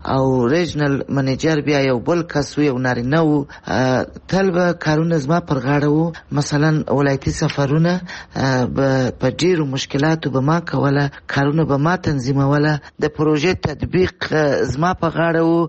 او ریجنل منیجر بیا یو بل کس یو نارینه و، تل به کارونه زما پر غاړه وو. مثلا ولایتي سفرونه په ډیرو مشکلاتو به ما کوله، کارونه به ما تنظیموله، د پروژې تطبیق زما په غاړه وو.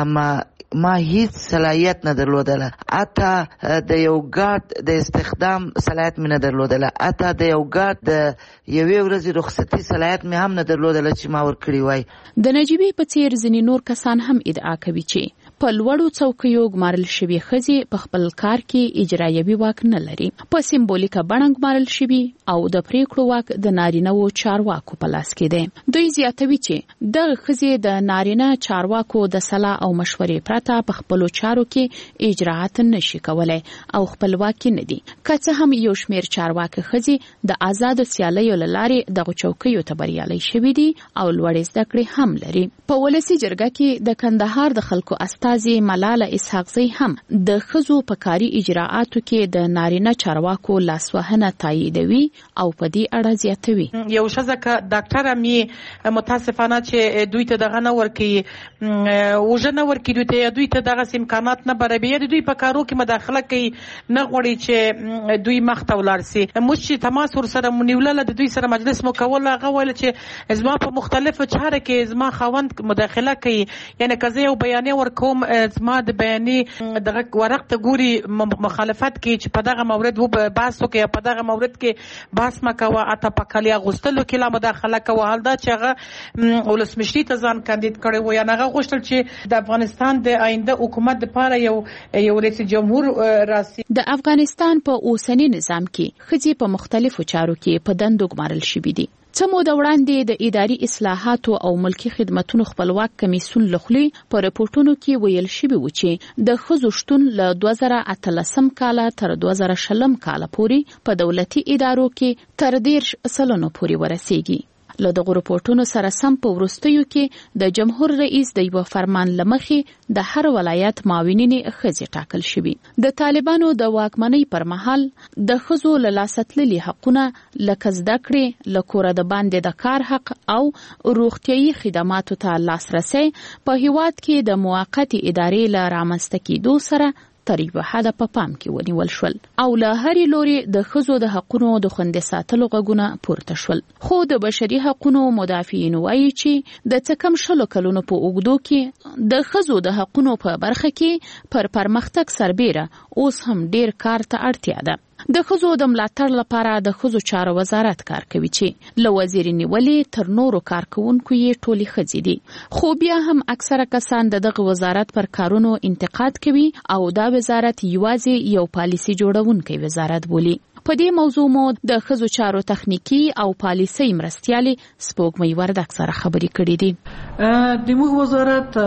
ما هیڅ صلاحیت نه درلودله، حتی د یو ګارد د استخدام صلاحیت مې نه درلودله، حتی د یو ګارد د یوې ورځې رخصتي صلاحیت مې هم نه درلودله چې ما ورکړی وای. د نجیبې په څیر ځینې نور کسان هم ادعا کوي چې په لوړو څوکیو ګمارل شوي ښځې په خپل کار کې اجرایوي واک نه لري، په سمبولیکه بڼه ګمارل شوي او د پریکړو واک د نارینه‌وو چارواکو په لاس کې دی. دوی زیاتوي چې دغه ښځې د نارینه چارواکو د صلاح او مشورې پرته په خپلو چارو کې اجراعات نشي کولای او خپلواکي نه دي. که څه هم یو شمېر چارواکي ښځې د آزادو سیالیو له لارې دغو چوکیو ته بریالۍ شوي دي او لوړې زده کړې هم لري. په ولسي جرګه کې د کندهار د خلکو استازي ملاله اسحاقزی هم د ښځو په کاري اجراعاتو کې د نارینه چارواکو لاسوهنه تاییدوي او په دې اړه زیاتوي. یو ښځه که ډاکټره مې متاسفانه چې دوی ته دغه نه ورکوي، وژه نه ورکوي دوی ته، دوی ته دغه امکانات نه برابروي، دوی په کارو کې مداخله کوي، نه غواړي چې دوی مخته ولاړ سي. موږ چې تماس ورسره مونیوله د دوی سره مجلس مو کول، هغه ویل چې زما په مختلفو چاره کې زما خاوند مداخله کوي، یعنی که زه یو بیانیه ورکوم زما د بیانیې دغه ورق ته ګوري مخالفت کوي چې په دغه مورد بحث وکړي یا په دغه مورد کې بحث مه کوه، حتی په کالي اغوستلو کې لا مداخله کوه. حال دا چې هغه ولسمشري ته ځان کاندید کړی و، یعنې هغه غوښتل چې د افغانستان د آینده حکومت لپاره یو رئیس جمهور راسي. د افغانستان په اوسنی نظام کې ښځې په مختلفو چارو کې په دندو ګمارل شوي دي. څه موده وړاندې د اداري اصلاحاتو او ملکي خدمتونو خپلواک کمیسیون له خولې په رپورټونو کې ویل شوي و چې د ښځو شتون له 2018 کاله تر 2020 کاله پورې په دولتي ادارو کې تر 10% پورې ورسیږي. له دغو رپورټونو سره سم په وروستیو کې د جمهور رئیس د یو فرمان لمخې د هر ولایت معاونینې ښځې ټاکل شوي. د طالبانو د واکمنۍ پر مهال د ښځو له لاسه تللي حقونه لکه زده کړې، له کوره د باندې د کار حق او روغتیايي خدماتو ته لاسرسی په هیواد کې د موقتې ادارې له رامنځته کېدو سره تر یوه حده په پام کې ونیول شول او له هرې لورې د ښځو د حقونو د خوندي ساتلو غږونه پورته شول. خو د بشري حقونو مدافعین وایي چې د څه کم 10 کلونو په اوږدو کې د ښځو د حقونو په برخه کې پر پرمختګ سربیره اوس هم ډیر کار ته اړتیا ده. د ښځو د ملاتړ لپاره د ښځو چارو وزارت کار کوي چې له وزیر نیولې تر نورو کارکوونکو یې ټولې ښځې دي. خو بیا هم اکثره کسان دغه وزارت پر کارونو انتقاد کوي او دا وزارت یوازې یو پالیسي جوړونکی وزارت بولي. په دې موضوع مو د ښځو چارو تخنیکی او پالیسي مرستیالې سپوږمۍ وردک سره خبرې کړې دي. د موږ وزارت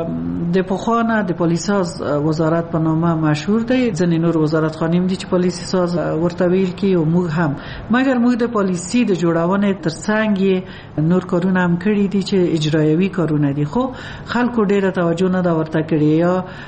د پخوانه د پالیساز وزارت په نامه مشهور دی. ځینې نور وزارت خانیم دي چې پالیسي ساز ورته ویل کی او موږ هم، مګر موږ د پالیسي د جوړونې ترڅنګ نور کارونه هم کړی دي چې اجرایوي کارونه دي، خو خلکو ډیره توجه نه دا ورته کړی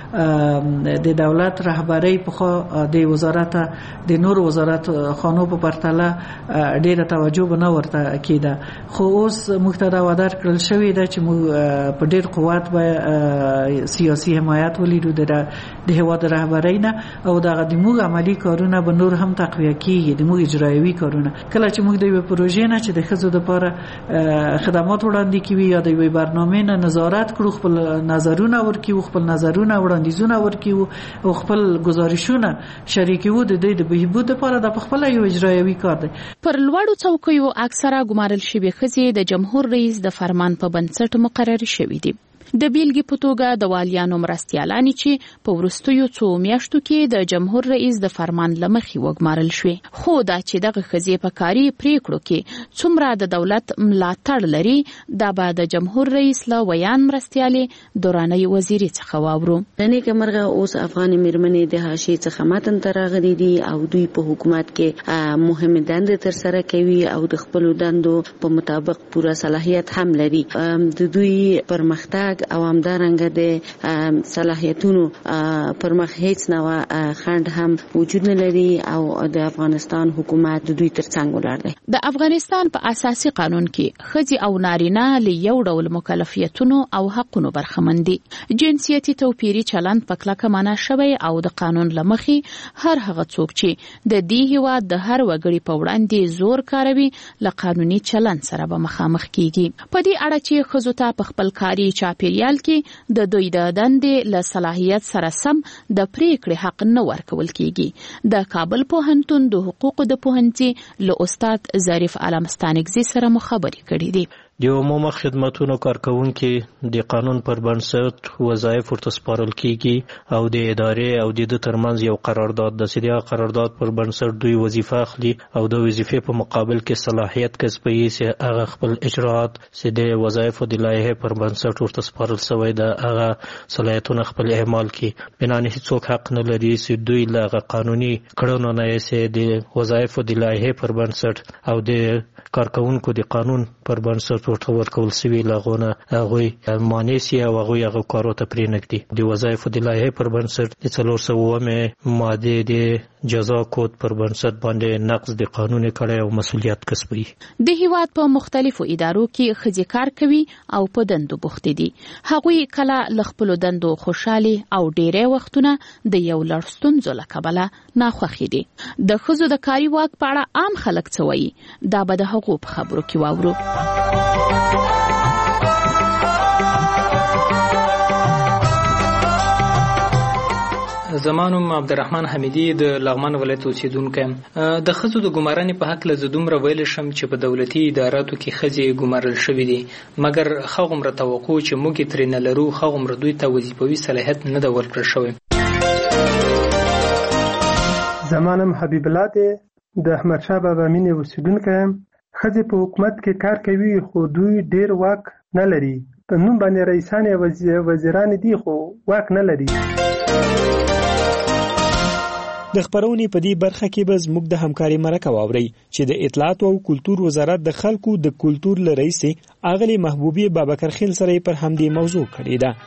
یا د دولت رهبری په د وزارت د نور وزارت خانو په پرتله ډیره توجه به نه ورته کېده. خو اوس موږ ته دا وعده کړل شوې ده چې موږ په ډیر قوت به سیاسي حمایت ولیدو د هیواد رهبری نه او دغه د موږ عملی کارونه به نور هم تقویه کیږي، د موږ اجرایوي کارونه. کله چې موږ د یو پروژې نه چې د ښځو لپاره خدمات وړاندې کوي یا د یو برنامه نه نظارت کړو، خپل نظرونه ورکیو، خپل نظرونه وړاندیزونه ورکیو او خپل گزارشونه شریکو د دې د بهبود لپاره د خپل یو اجرایوي کار دی. پر لوړو څوکیو اکثره ګمارل شوي ښځې د جمهور رئیس د فرمان په بنسټ مقرر شوي دي. د بیلګې په توګه د والیانو مرستیالانې چې په وروستیو څو میاشتو کې د جمهور رئیس د فرمان لمخې وګمارل شوې. خو دا چې دغه ښځې په کاري پریکړو کې څومره د دولت ملاتړ لري دا به د جمهور رئیس له ویان مرستیالې دورانۍ وزیري څخه واورو. د نیکه مرغه اوس افغاني میرمنې د حاشیې څخه متن ته راغلي دي او دوی په حکومت کې مهمې دندې ترسره کوي او د خپلو دندو په مطابق پوره صلاحیت هم لري. د دوی پرمختګ پرمختګ او همدارنګه د صلاحیتونو پر مخ هیڅ نوع خنډ هم وجود نه لري او د افغانستان حکومت د دوی ترڅنګ ولاړ دی. د افغانستان په اساسي قانون کې ښځې او نارینه له یو ډول مکلفیتونو او حقونو برخمن دي. جنسیتي توپیري چلند په کلکه منع شوی او د قانون له مخې هر هغه څوک چې د دې هیواد د هر وګړي په وړاندې زور کاروي له قانوني چلند سره به مخامخ کیږي. په دې اړه چې ښځو ته په خپل کاري چاپیریال کې د دوی د دندې له صلاحیت سره سم د پریکړې حق نه ورکول کیږي. د کابل پوهنتون د حقوقو د پوهنځي له استاد ظریف علمستانګزي سره مخابرې کړې دي. د عمومي خدماتو کارکونکي د قانون پر بنسټ وظایف ورته سپارل کیږي او د ادارې او د ترمنځ یو قرارداد د سړي قرارداد پر بنسټ دوی وظیفه اخلي او د وظیفې په مقابل کې صلاحیت کسبي چې هغه خپل اجرات چې د وظایف د لایحه پر بنسټ ورته سپارل شوی د هغه صلاحیتونه خپل اعمال کوي. بنانه هیڅوک حق نه لري چې دوی له قانوني کړنو نه یې د وظایف د لایحه پر بنسټ او د کارکونکو د قانون پر بنسټ ورته ورکول شوی لغونه هغه معنی سي او هغه کارو ته پرې نګدي. د وظایف د لایحه پر بنسټ د 400 ماده د جزا کود پر بنسټ باندې نقض د قانون کړه او مسؤلیت کسبي. د هیواد په مختلفو ادارو کې ښځې کار کوي او په دندو بوخت دي. هغوی کله له خپل دندو خوشحالي او ډېرې وختونه د یو لړ ستونزو له کبله ناخوښ دي. د ښځو د کاري واک په اړه عام خلک څه وایي دا به د هغو په خبرو کې واورو. زمانوم عبدالرحمن حمیدی د لغمان ولایت اوسیدونکی. د ښځو د ګمارنې په حق له دومره ویل شم چې په دولتي اداراتو کې ښځې ګمارل شوې دي، مګر هغومره توقع چې موږ یې ترې نه لرو هغومره دوی ته وظیفوي صلاحیت نه ده ورکړل شوی. زمانم حبیب الله دی، د احمدشاه بابا مینې اوسیدونکی یم. ښځې په حکومت کې کار کوي خو دوی ډیر واک نه لري. په نوم باندې رئیسان وزیران دي خو واک نه لري. د خبرونې په دې برخه کې به زموږ د همکاري مرکه واوري چې د اطلاعات او کلتور وزارت د خلکو د کلتور لرئیس اغلی محبوبي بابکر خیل سره پر همدې موضوع کړی ده.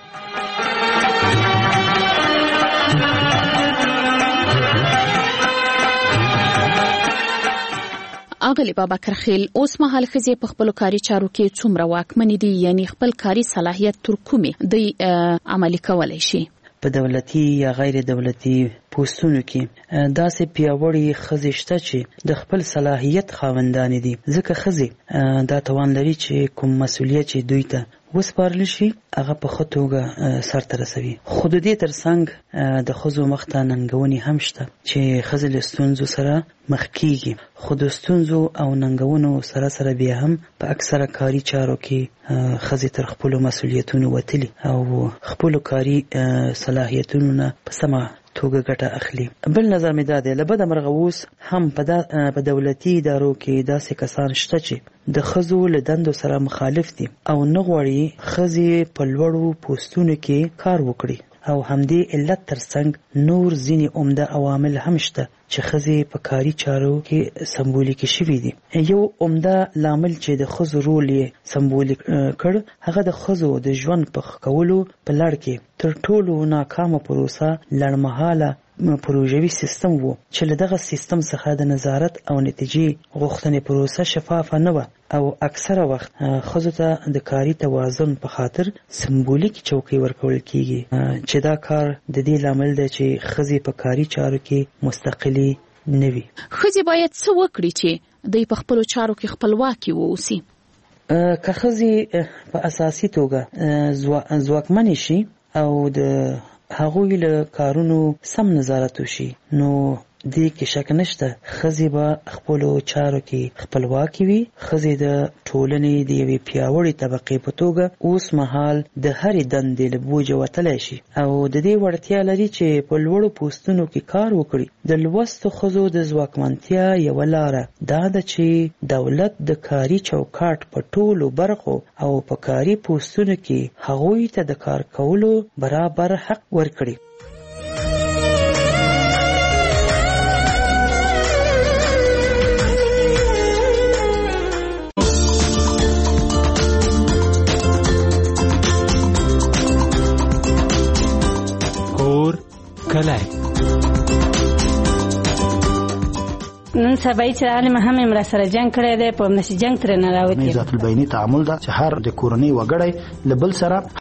اغلی بابکر خیل اوس مهال ښځې په خپل کاري چارو کې څومره واکمنې دي، یعنی خپل کاري صلاحیت تر کومې د عملي کولای شي؟ په دولتي یا غیر دولتي پوستونو کې داسې پیاوړې ښځې شته چې د خپل صلاحیت خاوندان دي، ځکه ښځې دا توان لري چې کوم مسؤلیت چې دوی ته وسپارل شي هغه په ښه توګه سرته رسوي. خو د دې ترڅنګ د ښځو مخته ننګونې هم شته چې ښځې له ستونزو سره مخ کیږي، خو د ستونزو او ننګونو سره سره بیا هم په اکثره کاري چارو کې ښځې تر خپلو مسؤلیتونو وتلي او خپلو کاري صلاحیتونو نه په سمه توګه ګټه اخلي. بل نظر مې دا دی، له بده مرغه اوس هم په دولتي ادارو کې داسې کسان شته چې د ښځو له دندو سره مخالف دي او نه غواړي ښځې په لوړو پوستونو کې کار وکړي او همدې علت ترڅنګ نور ځینې عمده عوامل هم شته چې ښځې په کاري چارو کې سمبولیکې شوي دي. یو عمده لامل چې د ښځو رول یې سمبولیک کړ هغه د ښځو د ژوند په ښه کولو په لړ کې تر ټولو ناکامه پروسه لړمحاله پروژوي سیستم وو چې له دغه سیستم څخه د نظارت او نتیجې غوښتنې پروسه شفافه نه وه او اکثره وخت ښځو ته د کاري توازن په خاطر سمبولیک چوکۍ ورکول کیږي چې دا کار د دې لامل دی چې ښځې په کاري چارو کې مستقلي نه وي. ښځې باید څه وکړي چې دوی په خپلو چارو کې خپلواکي واوسي؟ که ښځې په اساسي توګه ځواکمنې شي او د هغوی له کارونو سم نظارت وشي نو دې کې شک نشته ښځې به خپلو چارو کې خپلواکې وي. ښځې د ټولنې د یوې پیاوړې طبقې په توګه اوس مهال د هرې دندې له بوجه وتلی شي او د دې وړتیا لري چې په لوړو پوستونو کې کار وکړي. د لوستو ښځو د ځواکمنتیا یوه لاره دا ده چې دولت د کاري چوکاټ په ټولو برخو او په کاري پوستونو کې هغوی ته د کار کولو برابر حق ورکړي. کلی. نن سبا چې عالم هم مر سره جنگ کړی دی په نشي جنگ تر نه راوتی. ذات البینی تعامل دا چې هر د کورنۍ وګړی لبل سره